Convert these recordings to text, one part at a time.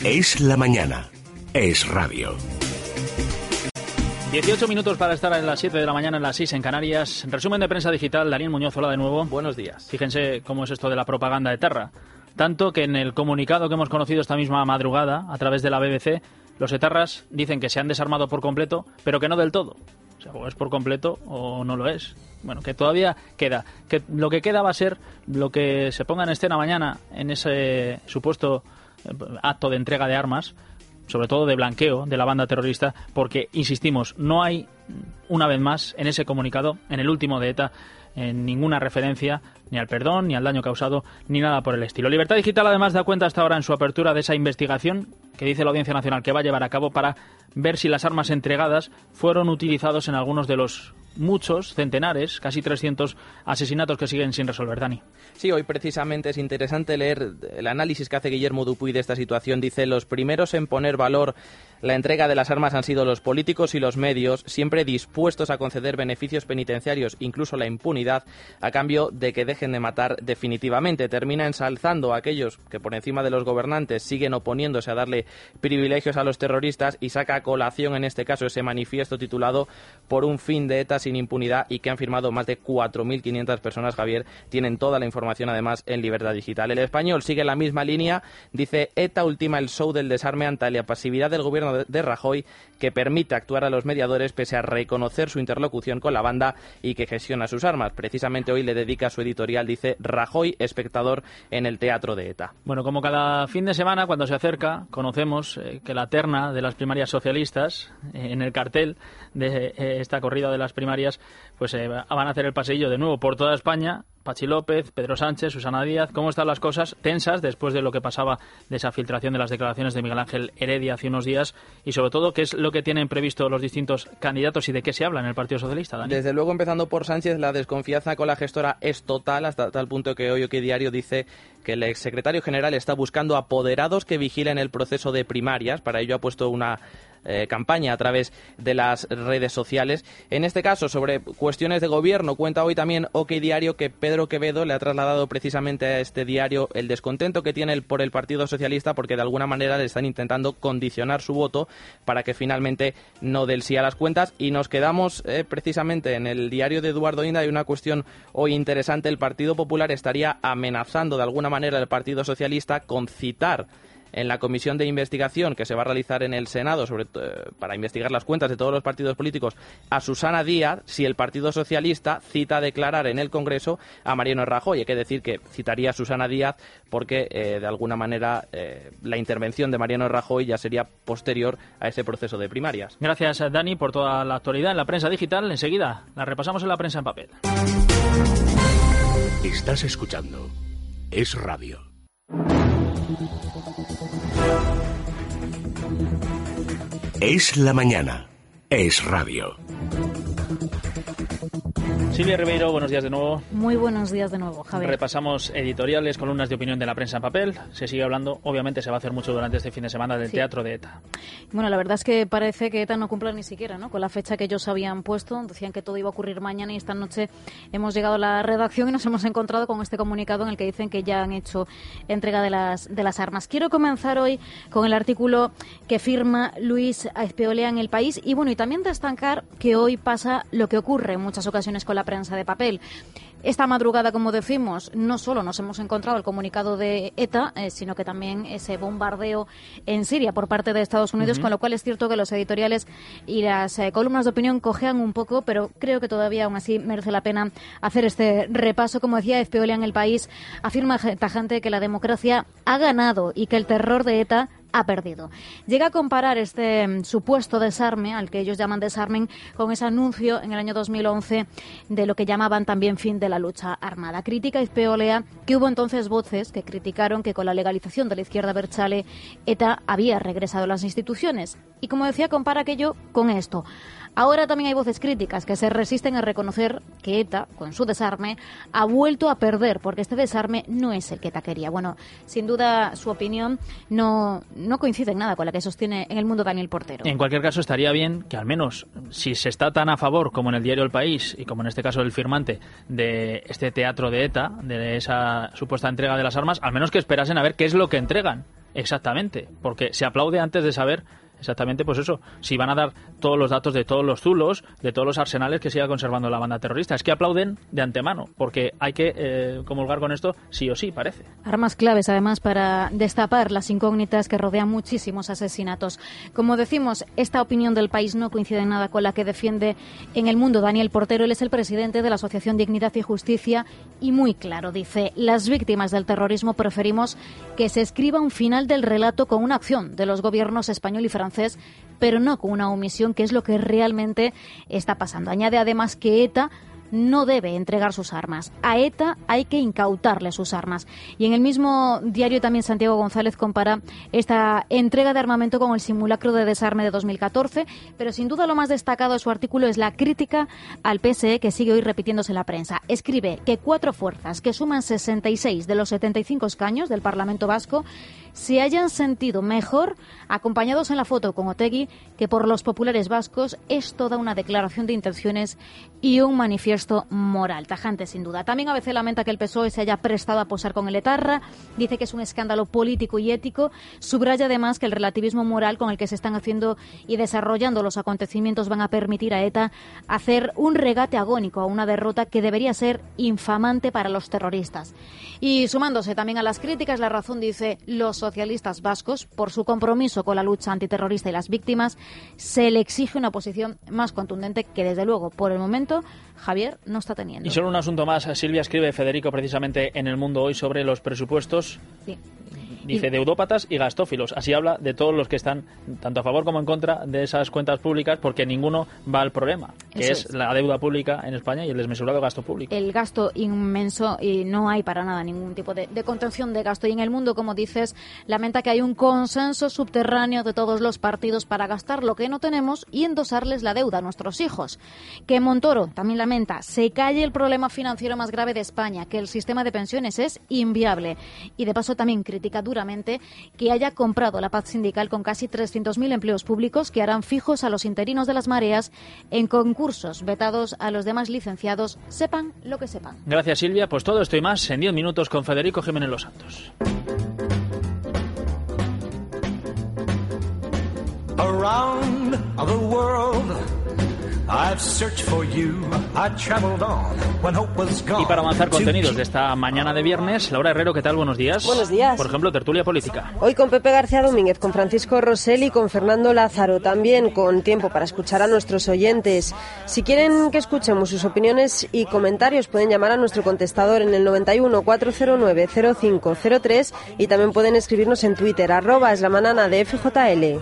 Es la mañana. Es radio. 18 minutos para estar a las 7 de la mañana, en las 6 en Canarias. Resumen de prensa digital. Daniel Muñoz, hola de nuevo. Buenos días. Fíjense cómo es esto de la propaganda etarra. Tanto que en el comunicado que hemos conocido esta misma madrugada, a través de la BBC, los etarras dicen que se han desarmado por completo, pero que no del todo. O sea, o es por completo o no lo es. Bueno, que todavía queda. Que lo que queda va a ser lo que se ponga en escena mañana en ese supuesto acto de entrega de armas, sobre todo de blanqueo de la banda terrorista, porque, insistimos, no hay, una vez más, en ese comunicado, en el último de ETA, en ninguna referencia ni al perdón, ni al daño causado, ni nada por el estilo. Libertad Digital, además, da cuenta hasta ahora en su apertura de esa investigación que dice la Audiencia Nacional que va a llevar a cabo para ver si las armas entregadas fueron utilizados en algunos de los muchos, centenares, casi 300 asesinatos que siguen sin resolver. Dani. Sí, hoy precisamente es interesante leer el análisis que hace Guillermo Dupuy de esta situación. Dice: los primeros en poner valor la entrega de las armas han sido los políticos y los medios, siempre dispuestos a conceder beneficios penitenciarios, incluso la impunidad, a cambio de que dejen de matar definitivamente. Termina ensalzando a aquellos que por encima de los gobernantes siguen oponiéndose a darle privilegios a los terroristas y saca a colación en este caso ese manifiesto titulado "Por un fin de ETA sin impunidad", y que han firmado más de 4.500 personas. Javier, tienen toda la información además en Libertad Digital. El Español sigue la misma línea, dice: ETA ultima el show del desarme ante la pasividad del gobierno de Rajoy, que permite actuar a los mediadores pese a reconocer su interlocución con la banda y que gestiona sus armas. Precisamente hoy le dedica su editorial, dice: Rajoy, espectador en el teatro de ETA. Bueno, como cada fin de semana, cuando se acerca, conocemos que la terna de las primarias socialistas, en el cartel de esta corrida de las primarias, pues van a hacer el paseillo de nuevo por toda España. Pachi López, Pedro Sánchez, Susana Díaz. ¿Cómo están las cosas? Tensas después de lo que pasaba, de esa filtración de las declaraciones de Miguel Ángel Heredia hace unos días, y sobre todo, ¿qué es lo que tienen previsto los distintos candidatos y de qué se habla en el Partido Socialista, Dani? Desde luego, empezando por Sánchez, la desconfianza con la gestora es total, hasta tal punto que hoy OK Diario dice que el exsecretario general está buscando apoderados que vigilen el proceso de primarias. Para ello ha puesto una campaña a través de las redes sociales. En este caso, sobre cuestiones de gobierno, cuenta hoy también OK Diario que Pedro Quevedo le ha trasladado precisamente a este diario el descontento que tiene por el Partido Socialista, porque de alguna manera le están intentando condicionar su voto para que finalmente no dé el sí a las cuentas. Y nos quedamos precisamente en el diario de Eduardo Inda. Hay una cuestión hoy interesante: el Partido Popular estaría amenazando de alguna manera al Partido Socialista con citar en la comisión de investigación que se va a realizar en el Senado para investigar las cuentas de todos los partidos políticos a Susana Díaz si el Partido Socialista cita a declarar en el Congreso a Mariano Rajoy. Hay que decir que citaría a Susana Díaz porque de alguna manera la intervención de Mariano Rajoy ya sería posterior a ese proceso de primarias. Gracias, Dani, por toda la actualidad en la prensa digital. Enseguida la repasamos en la prensa en papel. Estás escuchando Es Radio. Es la mañana. Es radio. Silvia Ribeiro, buenos días de nuevo. Muy buenos días de nuevo, Javier. Repasamos editoriales, columnas de opinión de la prensa en papel. Se sigue hablando, obviamente se va a hacer mucho durante este fin de semana, del teatro de ETA. Bueno, la verdad es que parece que ETA no cumple ni siquiera, ¿no?, con la fecha que ellos habían puesto. Decían que todo iba a ocurrir mañana y esta noche hemos llegado a la redacción y nos hemos encontrado con este comunicado en el que dicen que ya han hecho entrega de las armas. Quiero comenzar hoy con el artículo que firma Luis Aizpeolea en El País y bueno, y también destacar que hoy pasa lo que ocurre en muchas ocasiones con la prensa de papel. Esta madrugada, como decimos, no solo nos hemos encontrado el comunicado de ETA, sino que también ese bombardeo en Siria por parte de Estados Unidos, con lo cual es cierto que los editoriales y las columnas de opinión cojean un poco, pero creo que todavía aún así merece la pena hacer este repaso. Como decía Aizpeolea en El País, afirma tajante que la democracia ha ganado y que el terror de ETA ha perdido. Llega a comparar este supuesto desarme, al que ellos llaman desarmen, con ese anuncio en el año 2011 de lo que llamaban también fin de la lucha armada. Critica Aizpeolea que hubo entonces voces que criticaron que con la legalización de la izquierda abertzale ETA había regresado a las instituciones. Y como decía, compara aquello con esto. Ahora también hay voces críticas que se resisten a reconocer que ETA, con su desarme, ha vuelto a perder, porque este desarme no es el que ETA quería. Bueno, sin duda su opinión no coincide en nada con la que sostiene en El Mundo Daniel Portero. En cualquier caso, estaría bien que al menos, si se está tan a favor como en el diario El País y como en este caso el firmante de este teatro de ETA, de esa supuesta entrega de las armas, al menos que esperasen a ver qué es lo que entregan. Exactamente, porque se aplaude antes de saber exactamente, pues eso, si van a dar todos los datos de todos los zulos, de todos los arsenales que siga conservando la banda terrorista. Es que aplauden de antemano, porque hay que comulgar con esto sí o sí, parece. Armas claves, además, para destapar las incógnitas que rodean muchísimos asesinatos. Como decimos, esta opinión del País no coincide en nada con la que defiende en El Mundo Daniel Portero. Él es el presidente de la Asociación Dignidad y Justicia y muy claro, dice, las víctimas del terrorismo preferimos que se escriba un final del relato con una acción de los gobiernos español y francés, pero no con una omisión, que es lo que realmente está pasando. Añade además que ETA no debe entregar sus armas. A ETA hay que incautarle sus armas. Y en el mismo diario también Santiago González compara esta entrega de armamento con el simulacro de desarme de 2014, pero sin duda lo más destacado de su artículo es la crítica al PSE, que sigue hoy repitiéndose en la prensa. Escribe que 4 fuerzas que suman 66 de los 75 escaños del Parlamento Vasco se hayan sentido mejor acompañados en la foto con Otegi que por los populares vascos. Es toda una declaración de intenciones y un manifiesto moral. Tajante, sin duda. También ABC lamenta que el PSOE se haya prestado a posar con el etarra. Dice que es un escándalo político y ético. Subraya además que el relativismo moral con el que se están haciendo y desarrollando los acontecimientos van a permitir a ETA hacer un regate agónico a una derrota que debería ser infamante para los terroristas. Y sumándose también a las críticas, La Razón dice: los socialistas vascos, por su compromiso con la lucha antiterrorista y las víctimas, se le exige una posición más contundente que, desde luego, por el momento, Javier no está teniendo. Y solo un asunto más. Silvia, escribe Federico precisamente en El Mundo hoy sobre los presupuestos. Sí. Dice deudópatas y gastófilos. Así habla de todos los que están tanto a favor como en contra de esas cuentas públicas, porque ninguno va al problema, que es la deuda pública en España y el desmesurado gasto público. El gasto inmenso, y no hay para nada ningún tipo de contención de gasto. Y en El Mundo, como dices, lamenta que hay un consenso subterráneo de todos los partidos para gastar lo que no tenemos y endosarles la deuda a nuestros hijos. Que Montoro también lamenta se calle el problema financiero más grave de España, que el sistema de pensiones es inviable. Y de paso también critica duramente que haya comprado la paz sindical con casi 300.000 empleos públicos que harán fijos a los interinos de las mareas en concursos vetados a los demás licenciados, sepan lo que sepan. Gracias, Silvia. Pues todo esto y más en 10 minutos con Federico Jiménez Los Santos. Around the world I've searched for you, I traveled on when hope was gone. Y para avanzar contenidos de esta mañana de viernes, Laura Herrero, ¿qué tal? Buenos días. Buenos días. Por ejemplo, tertulia política. Hoy con Pepe García Domínguez, con Francisco Rosell y con Fernando Lázaro, también con tiempo para escuchar a nuestros oyentes. Si quieren que escuchemos sus opiniones y comentarios, pueden llamar a nuestro contestador en el 91 409 0503 y también pueden escribirnos en Twitter, @eslamanana de FJL.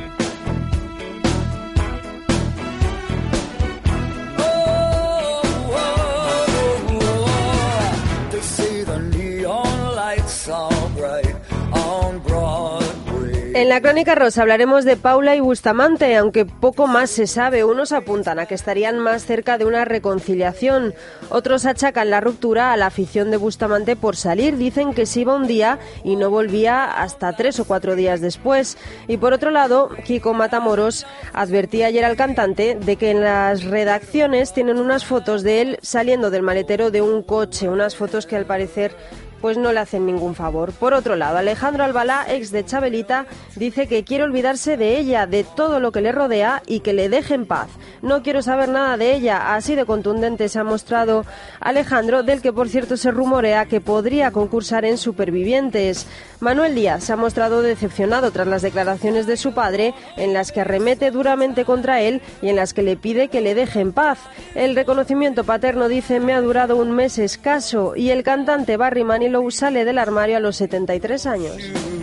En la Crónica Rosa hablaremos de Paula y Bustamante, aunque poco más se sabe. Unos apuntan a que estarían más cerca de una reconciliación. Otros achacan la ruptura a la afición de Bustamante por salir. Dicen que se iba un día y no volvía hasta 3 o 4 días después. Y por otro lado, Kiko Matamoros advertía ayer al cantante de que en las redacciones tienen unas fotos de él saliendo del maletero de un coche. Unas fotos que al parecer pues no le hacen ningún favor. Por otro lado, Alejandro Albalá, ex de Chabelita, dice que quiere olvidarse de ella, de todo lo que le rodea y que le deje en paz. No quiero saber nada de ella. Así de contundente se ha mostrado Alejandro, del que por cierto se rumorea que podría concursar en Supervivientes. Manuel Díaz se ha mostrado decepcionado tras las declaraciones de su padre, en las que arremete duramente contra él y en las que le pide que le deje en paz. El reconocimiento paterno, dice, me ha durado un mes escaso, y el cantante Barry Manilow sale del armario a los 73 años.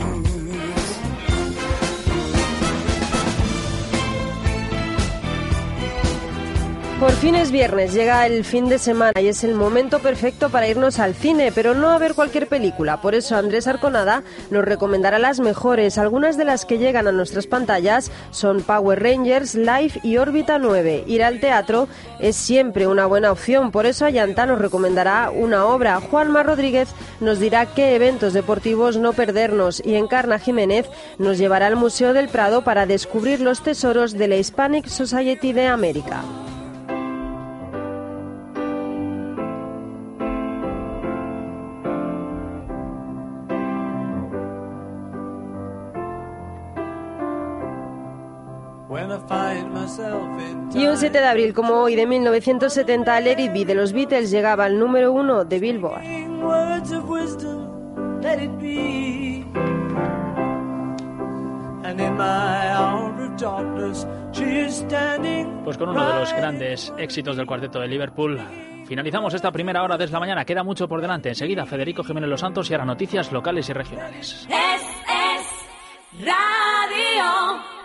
Por fin es viernes, llega el fin de semana y es el momento perfecto para irnos al cine, pero no a ver cualquier película. Por eso Andrés Arconada nos recomendará las mejores. Algunas de las que llegan a nuestras pantallas son Power Rangers, Life y Órbita 9. Ir al teatro es siempre una buena opción, por eso Ayanta nos recomendará una obra. Juanma Rodríguez nos dirá qué eventos deportivos no perdernos y Encarna Jiménez nos llevará al Museo del Prado para descubrir los tesoros de la Hispanic Society de América. Y un 7 de abril como hoy de 1970, Let It Be de los Beatles llegaba al número 1 de Billboard. Pues con uno de los grandes éxitos del cuarteto de Liverpool finalizamos esta primera hora de Es la Mañana. Queda mucho por delante. Enseguida Federico Jiménez Los Santos y ahora noticias locales y regionales. Es Radio.